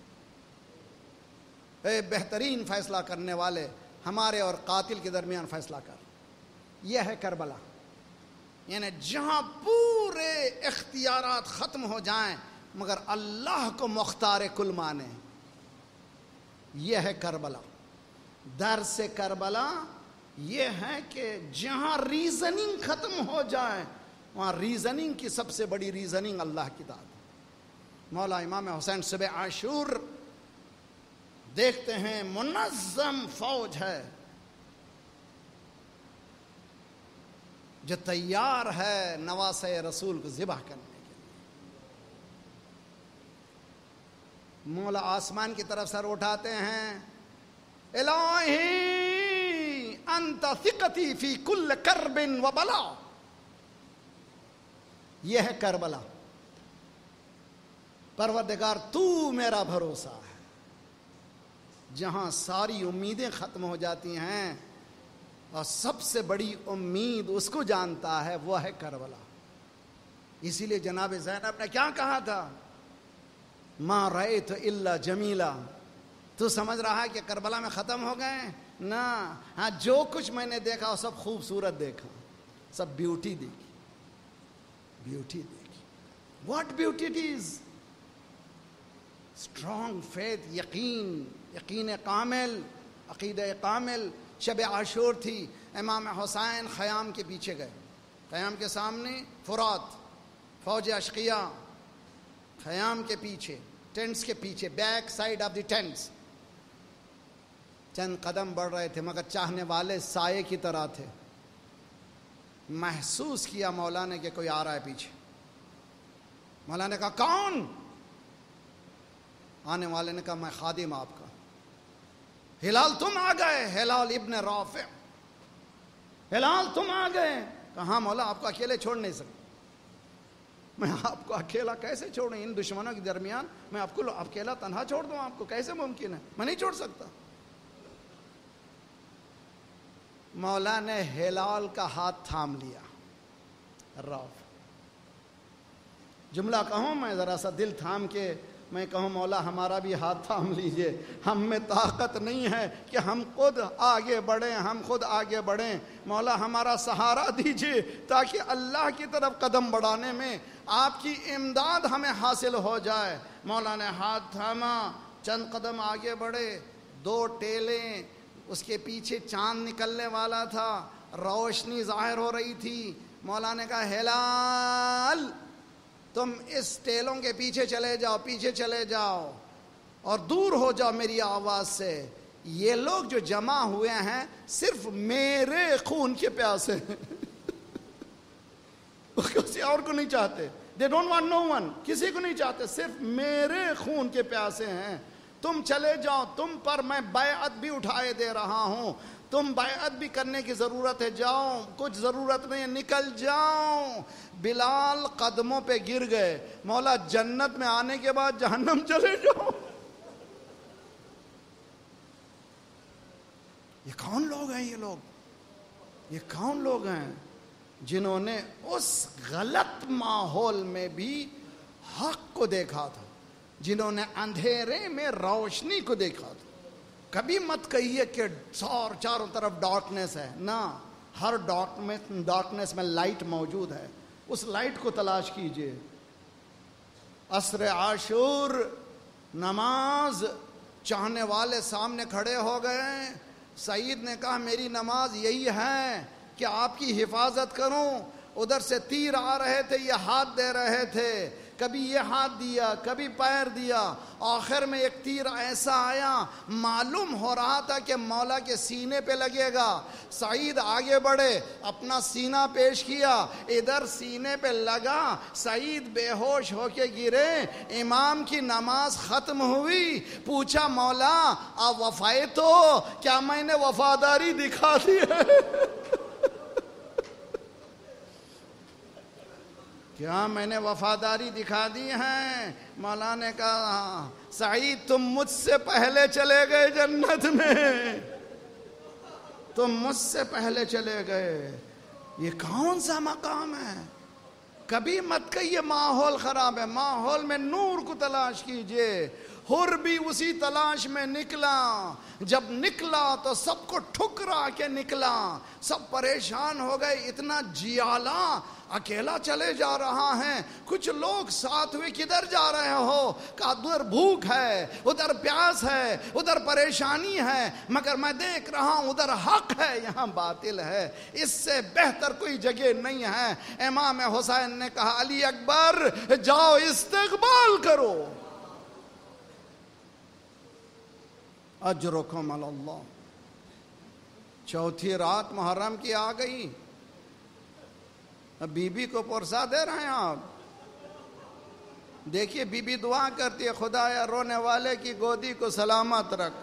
اے بہترین فیصلہ کرنے والے, ہمارے اور قاتل کے درمیان فیصلہ کر. یہ ہے کربلا, یعنی جہاں پورے اختیارات ختم ہو جائیں مگر اللہ کو مختار کل مانے. یہ ہے کربلا. درس کربلا یہ ہے کہ جہاں ریزننگ ختم ہو جائے وہاں ریزننگ کی سب سے بڑی ریزننگ اللہ کی ذات. مولا امام حسین صبح عاشور دیکھتے ہیں منظم فوج ہے جو تیار ہے نواسے رسول کو ذبح کرنے کے لیے. مولا آسمان کی طرف سر اٹھاتے ہیں, الہی انت ثقتی فی کل کرب و بلا. یہ ہے کربلا. پروردگار تو میرا بھروسہ ہے. جہاں ساری امیدیں ختم ہو جاتی ہیں اور سب سے بڑی امید اس کو جانتا ہے وہ ہے کربلا. اسی لیے جناب زینب نے کیا کہا تھا, ما رأیت الا جمیلا. تو سمجھ رہا ہے کہ کربلا میں ختم ہو گئے؟ نہ, ہاں جو کچھ میں نے دیکھا وہ سب خوبصورت دیکھا, سب بیوٹی دیکھی, بیوٹی دیکھی. What beauty it is? Strong faith, یقین, یقین کامل, عقیدہ کامل. شب عاشور تھی, امام حسین خیام کے پیچھے گئے, خیام کے سامنے فرات, فوج اشقیاء خیام کے پیچھے, ٹینٹس کے پیچھے, back side of the tents. چند قدم بڑھ رہے تھے مگر چاہنے والے سائے کی طرح تھے. محسوس کیا مولا نے کہ کوئی آ رہا ہے پیچھے. مولا نے کہا کون؟ آنے والے نے کہا میں خادم آپ کا. ہلال تم آ گئے؟ ہلال ابن رافع. ہلال تم آ گئے؟ کہا ہاں مولا آپ کو اکیلے چھوڑ نہیں سکتا. میں آپ کو اکیلا کیسے چھوڑوں؟ ان دشمنوں کے درمیان میں آپ کو اکیلا تنہا چھوڑ دوں؟ آپ کو کیسے ممکن ہے؟ میں نہیں چھوڑ سکتا. مولا نے ہلال کا ہاتھ تھام لیا. راف جملہ کہوں میں ذرا سا دل تھام کے میں کہوں مولا ہمارا بھی ہاتھ تھام لیجئے, ہم میں طاقت نہیں ہے کہ ہم خود آگے بڑھیں, ہم خود آگے بڑھیں. مولا ہمارا سہارا دیجئے تاکہ اللہ کی طرف قدم بڑھانے میں آپ کی امداد ہمیں حاصل ہو جائے. مولا نے ہاتھ تھاما, چند قدم آگے بڑھے, دو ٹیلیں, اس کے پیچھے چاند نکلنے والا تھا, روشنی ظاہر ہو رہی تھی. مولا نے کہا ہلال تم اس ٹیلوں کے پیچھے چلے جاؤ, پیچھے چلے جاؤ اور دور ہو جاؤ میری آواز سے. یہ لوگ جو جمع ہوئے ہیں صرف میرے خون کے پیاسے ہیں, کسی اور کو نہیں چاہتے. they don't want no one, کسی کو نہیں چاہتے, صرف میرے خون کے پیاسے ہیں. تم چلے جاؤ, تم پر میں بیعت بھی اٹھائے دے رہا ہوں, تم بیعت بھی کرنے کی ضرورت ہے, جاؤ, کچھ ضرورت نہیں ہے, نکل جاؤ. بلال قدموں پہ گر گئے. مولا جنت میں آنے کے بعد جہنم چلے جاؤ. یہ کون لوگ ہیں؟ یہ لوگ یہ کون لوگ ہیں جنہوں نے اس غلط ماحول میں بھی حق کو دیکھا تھا, جنہوں نے اندھیرے میں روشنی کو دیکھا تھا. کبھی مت کہیے کہ چار چاروں طرف ڈارکنیس ہے, نہ, ہر ڈارکنیس میں لائٹ موجود ہے, اس لائٹ کو تلاش کیجئے. عصر عاشور نماز چاہنے والے سامنے کھڑے ہو گئے. سعید نے کہا میری نماز یہی ہے کہ آپ کی حفاظت کروں. ادھر سے تیر آ رہے تھے, یہ ہاتھ دے رہے تھے. کبھی یہ ہاتھ دیا, کبھی پیر دیا. آخر میں ایک تیر ایسا آیا, معلوم ہو رہا تھا کہ مولا کے سینے پہ لگے گا. سعید آگے بڑھے, اپنا سینہ پیش کیا, ادھر سینے پہ لگا, سعید بے ہوش ہو کے گرے. امام کی نماز ختم ہوئی, پوچھا مولا اب وفائے تو کیا میں نے وفاداری دکھا دی ہے؟ کیا میں نے وفاداری دکھا دی ہے؟ مولا نے کہا سعید تم مجھ سے پہلے چلے گئے جنت میں, تم مجھ سے پہلے چلے گئے. یہ کون سا مقام ہے؟ کبھی مت کہیے ماحول خراب ہے, ماحول میں نور کو تلاش کیجئے. حر بھی اسی تلاش میں نکلا, جب نکلا تو سب کو ٹھکرا کے نکلا, سب پریشان ہو گئے. اتنا جیالا اکیلا چلے جا رہا ہے, کچھ لوگ ساتھ ہوئے کدھر جا رہے ہو؟ کہ ادھر بھوک ہے, ادھر پیاس ہے, ادھر پریشانی ہے, مگر میں دیکھ رہا ہوں ادھر حق ہے, یہاں باطل ہے. اس سے بہتر کوئی جگہ نہیں ہے. امام حسین نے کہا علی اکبر جاؤ استقبال کرو, اجرکم علی اللہ. چوتھی رات محرم کی آ گئی, بی بی کو پرسا دے رہے ہیں آپ. دیکھیے بی بی دعا کرتی ہے, خدایا رونے والے کی گودی کو سلامت رکھ.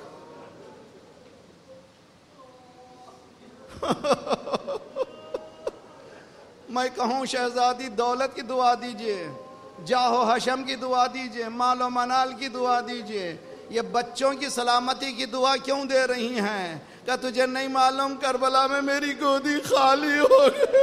میں کہوں شہزادی دولت کی دعا دیجئے, جاہو حشم کی دعا دیجئے, مال و منال کی دعا دیجئے, یہ بچوں کی سلامتی کی دعا کیوں دے رہی ہیں؟ کہ تجھے نہیں معلوم کربلا میں میری گودی خالی ہو گئی.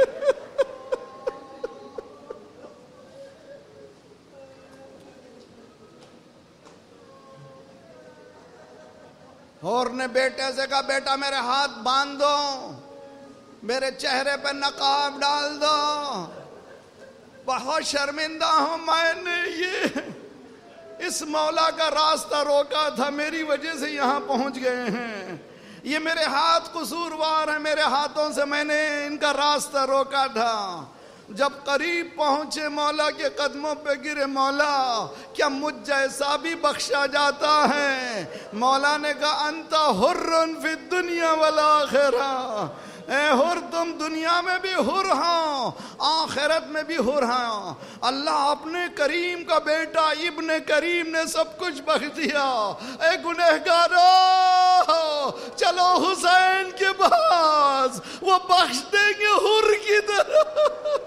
اور نے بیٹے سے کہا بیٹا میرے ہاتھ باندھ دو, میرے چہرے پہ نقاب ڈال دو, بہت شرمندہ ہوں, میں نے یہ اس مولا کا راستہ روکا تھا, میری وجہ سے یہاں پہنچ گئے ہیں. یہ میرے ہاتھ قصوروار ہیں, میرے ہاتھوں سے میں نے ان کا راستہ روکا تھا. جب قریب پہنچے مولا کے قدموں پہ گرے, مولا کیا مجھ جیسا بھی بخشا جاتا ہے؟ مولا نے کہا انت حر فی الدنیا والآخرہ, اے حر تم دنیا میں بھی حر ہو, آخرت میں بھی حر ہو. اللہ اپنے کریم کا بیٹا ابن کریم نے سب کچھ بخش دیا. اے گنہگارو چلو حسین کے پاس, وہ بخش دیں گے حر کی طرح.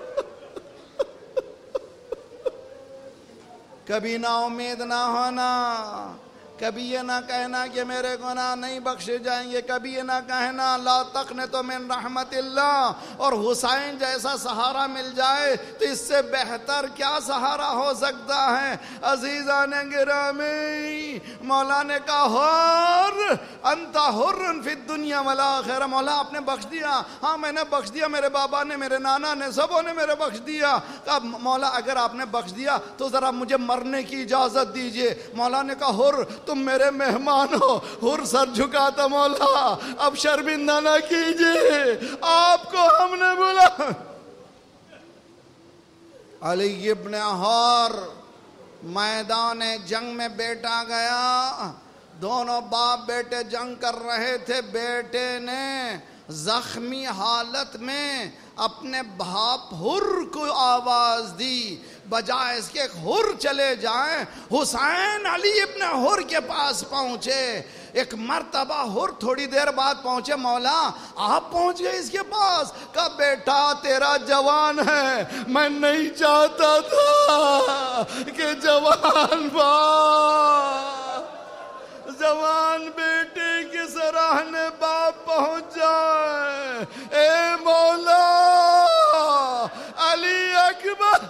کبھی نا امید نہ ہونا, کبھی یہ نہ کہنا کہ میرے گناہ نہیں بخشے جائیں گے, کبھی یہ نہ کہنا لا تقنطوا من رحمت اللہ. اور حسین جیسا سہارا مل جائے تو اس سے بہتر کیا سہارا ہو سکتا ہے؟ عزیزان گرامی, مولا نے کہا حر انت حر فی الدنیا والآخرہ. مولا آپ نے بخش دیا, ہاں میں نے بخش دیا, میرے بابا نے, میرے نانا نے, سبوں نے میرے بخش دیا. کہا مولا اگر آپ نے بخش دیا تو ذرا مجھے مرنے کی اجازت دیجئے. مولا نے کہا حر تم میرے مہمان ہو. حر سر جھکاتا, مولا اب شرمندہ نہ کیجئے, آپ کو ہم نے بولا. علی ابن حر میدان جنگ میں بیٹا گیا, دونوں باپ بیٹے جنگ کر رہے تھے. بیٹے نے زخمی حالت میں اپنے باپ حر کو آواز دی, بجائے اس کے حر چلے جائیں. حسین علی ابن حر کے پاس پہنچے. ایک مرتبہ حر تھوڑی دیر بعد پہنچے, مولا آپ پہنچ گئے اس کے پاس. کہا بیٹا تیرا جوان ہے, میں نہیں چاہتا تھا کہ جوان باپ جوان بیٹے کے سراہنے باپ پہنچ جائے. اے مولا علی اکبر.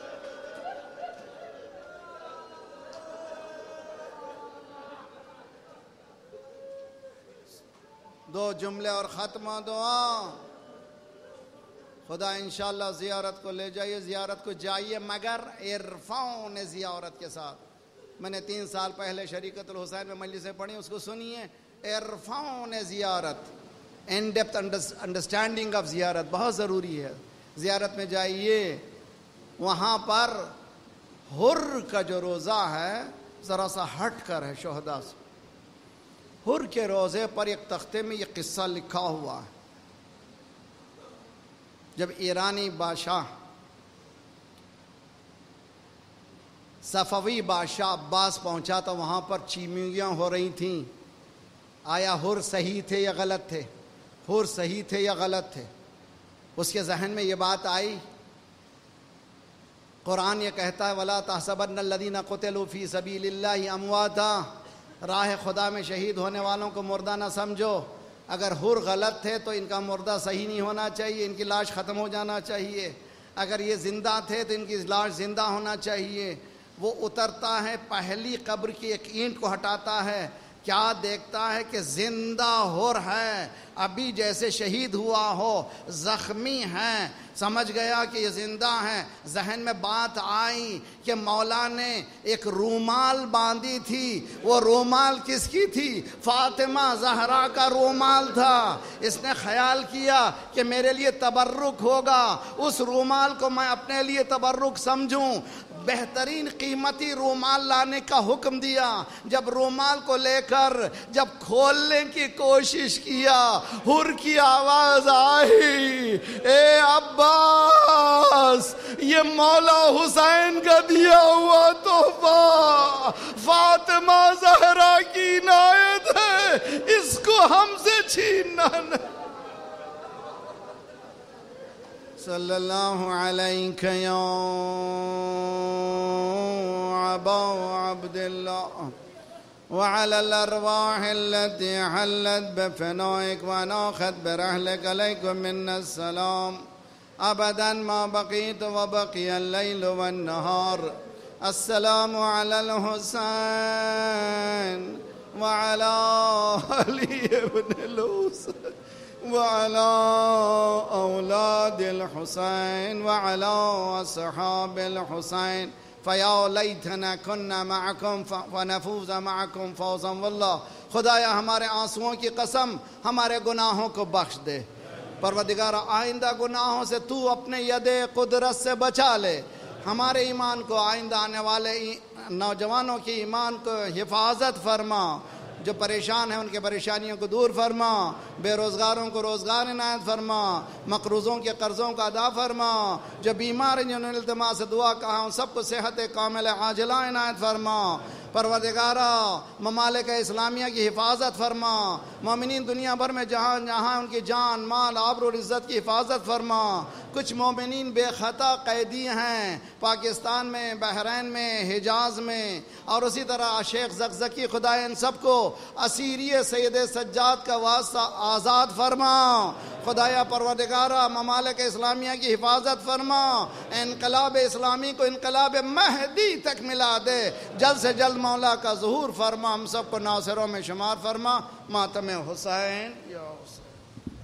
دو جملے اور ختم دعا. خدا انشاءاللہ زیارت کو لے جائیے, زیارت کو جائیے مگر عرفان زیارت کے ساتھ. میں نے تین سال پہلے شریکت الحسین میں مجلسیں پڑھی, اس کو سنیے. عرفان زیارت, ان ڈیپتھ انڈرسٹینڈنگ آف زیارت بہت ضروری ہے. زیارت میں جائیے, وہاں پر حر کا جو روزہ ہے ذرا سا ہٹ کر ہے شہداء سے. حر کے روزے پر ایک تختے میں یہ قصہ لکھا ہوا ہے. جب ایرانی بادشاہ صفوی بادشاہ عباس پہنچا تو وہاں پر چیمیاں ہو رہی تھیں. آیا حر صحیح تھے یا غلط تھے؟ حر صحیح تھے یا غلط تھے؟ اس کے ذہن میں یہ بات آئی. قرآن یہ کہتا ہے وَلَا تَحْسَبَنَّ الَّذِينَ قُتِلُوا فِي سَبِيلِ اللَّهِ أَمْوَاتًا، راہ خدا میں شہید ہونے والوں کو مردہ نہ سمجھو. اگر حر غلط تھے تو ان کا مردہ صحیح نہیں ہونا چاہیے، ان کی لاش ختم ہو جانا چاہیے. اگر یہ زندہ تھے تو ان کی لاش زندہ ہونا چاہیے. وہ اترتا ہے، پہلی قبر کی ایک اینٹ کو ہٹاتا ہے، کیا دیکھتا ہے کہ زندہ حر ہے، ابھی جیسے شہید ہوا ہو، زخمی ہیں. سمجھ گیا کہ یہ زندہ ہیں. ذہن میں بات آئی کہ مولا نے ایک رومال باندھی تھی. وہ رومال کس کی تھی؟ فاطمہ زہرا کا رومال تھا. اس نے خیال کیا کہ میرے لیے تبرک ہوگا، اس رومال کو میں اپنے لیے تبرک سمجھوں. بہترین قیمتی رومال لانے کا حکم دیا. جب رومال کو لے کر جب کھولنے کی کوشش کیا، حر کی آواز آئی، اے عباس، یہ مولا حسین کا دیا ہوا تحفہ فاطمہ زہرا کی عنایت ہے، اس کو ہم سے چھیننا نہیں. صلی اللہ علیہ یا ابا عبد اللہ وعلى الأرواح التي حلت بفنائك وناخت برحلك عليكم منا السلام أبدا ما بقيت وبقي الليل والنهار. السلام على الحسين وعلى علي بن الحسين وعلى أولاد الحسين وعلى أصحاب الحسين فَيَا لَيْتَنَا كُنَّا مَعَكُمْ فَنَفُوزَ مَعَكُمْ فَوْزًا وَاللَّہ. خدایا ہمارے آنسوؤں کی قسم ہمارے گناہوں کو بخش دے. پروردگارہ آئندہ گناہوں سے تو اپنے ید قدرت سے بچا لے. ہمارے ایمان کو، آئندہ آنے والے نوجوانوں کی ایمان کو حفاظت فرما. جو پریشان ہیں ان کے پریشانیوں کو دور فرما. بے روزگاروں کو روزگار عنایت فرما. مقروضوں کے قرضوں کا ادا فرما. جو بیمار ہیں جنہوں نے التماس سے دعا کہا ان سب کو صحت کامل عاجلہ عنایت فرما. پروردگارہ ممالک اسلامیہ کی حفاظت فرما. مومنین دنیا بھر میں جہاں جہاں ان کی جان مال آبرو اور عزت کی حفاظت فرما. کچھ مومنین بے خطا قیدی ہیں پاکستان میں، بحرین میں، حجاز میں، اور اسی طرح شیخ زقزقی، خدا ان سب کو اسیری سید سجاد کا واسطہ آزاد فرما. خدایا پروردگارہ ممالک اسلامیہ کی حفاظت فرما. انقلاب اسلامی کو انقلاب مہدی تک ملا دے. جلد سے جلد مولا کا ظہور فرما. ہم سب کو ناصروں میں شمار فرما. ماتم حسین یا حسین.